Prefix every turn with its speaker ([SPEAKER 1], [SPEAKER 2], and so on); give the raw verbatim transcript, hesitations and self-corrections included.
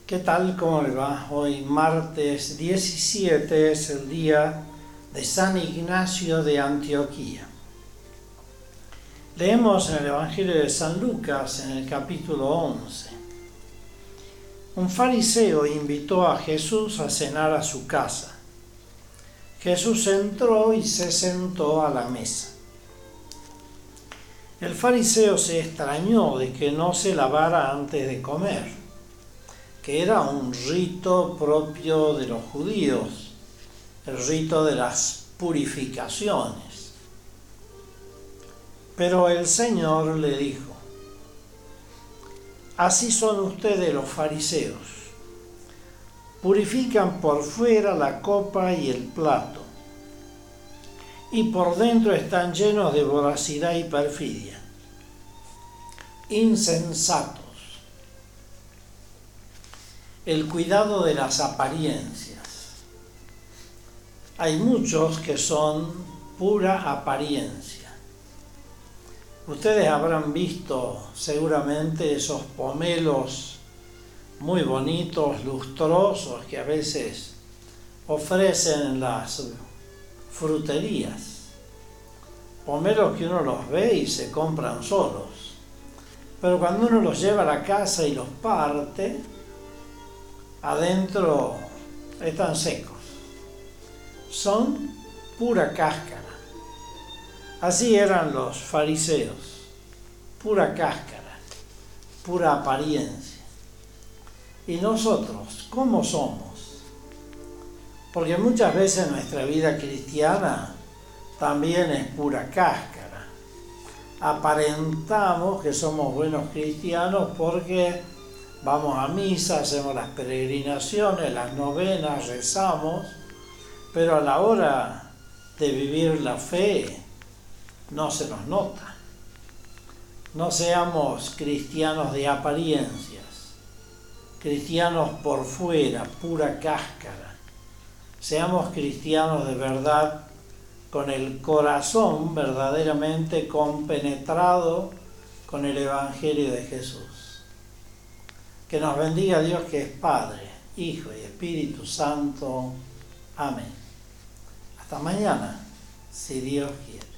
[SPEAKER 1] ¿Qué tal? ¿Cómo le va? Hoy martes diecisiete es el día de San Ignacio de Antioquía. Leemos en el Evangelio de San Lucas en el capítulo once. Un fariseo invitó a Jesús a cenar a su casa. Jesús entró y se sentó a la mesa. El fariseo se extrañó de que no se lavara antes de comer, que era un rito propio de los judíos, el rito de las purificaciones. Pero el Señor le dijo: así son ustedes los fariseos, purifican por fuera la copa y el plato, y por dentro están llenos de voracidad y perfidia. Insensatos. El cuidado de las apariencias. Hay muchos que son pura apariencia. Ustedes habrán visto seguramente esos pomelos muy bonitos, lustrosos, que a veces ofrecen en las fruterías. Pomelos que uno los ve y se compran solos. Pero cuando uno los lleva a la casa y los parte, adentro están secos. Son pura cáscara. Así eran los fariseos. Pura cáscara, pura apariencia. ¿Y nosotros cómo somos? Porque muchas veces nuestra vida cristiana también es pura cáscara. Aparentamos que somos buenos cristianos porque vamos a misa, hacemos las peregrinaciones, las novenas, rezamos, pero a la hora de vivir la fe no se nos nota. No seamos cristianos de apariencias, cristianos por fuera, pura cáscara. Seamos cristianos de verdad, con el corazón verdaderamente compenetrado con el Evangelio de Jesús. Que nos bendiga Dios, que es Padre, Hijo y Espíritu Santo. Amén. Hasta mañana, si Dios quiere.